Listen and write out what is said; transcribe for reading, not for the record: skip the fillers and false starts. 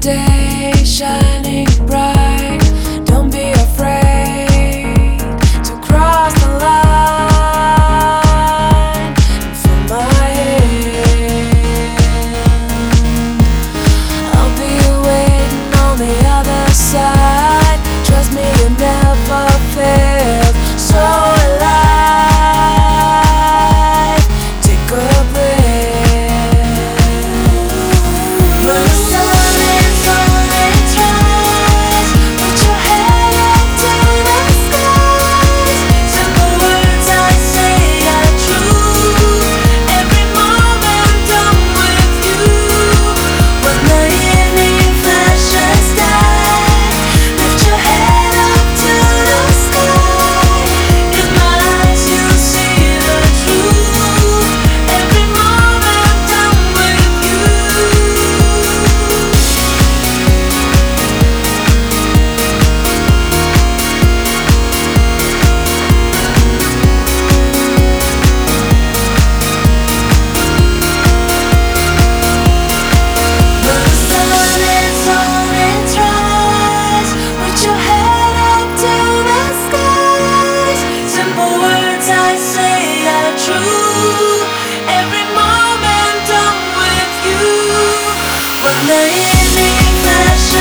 day shining bright. Don't be afraid to cross the line and fill my hand. I'll be waiting on the other side. Trust me, you never failed. So alive, take a breath. When the sun is on its rise, put your head up to the skies. Simple words I say are true. Every moment I'm with you. When the evening flashes dark, lift your head up to the sky. In my eyes you see the truth. Every moment I'm with you. When the sun is on its rise, put your head up to the skies. Simple words I say are true. Every moment I'm with you. When the evening flashes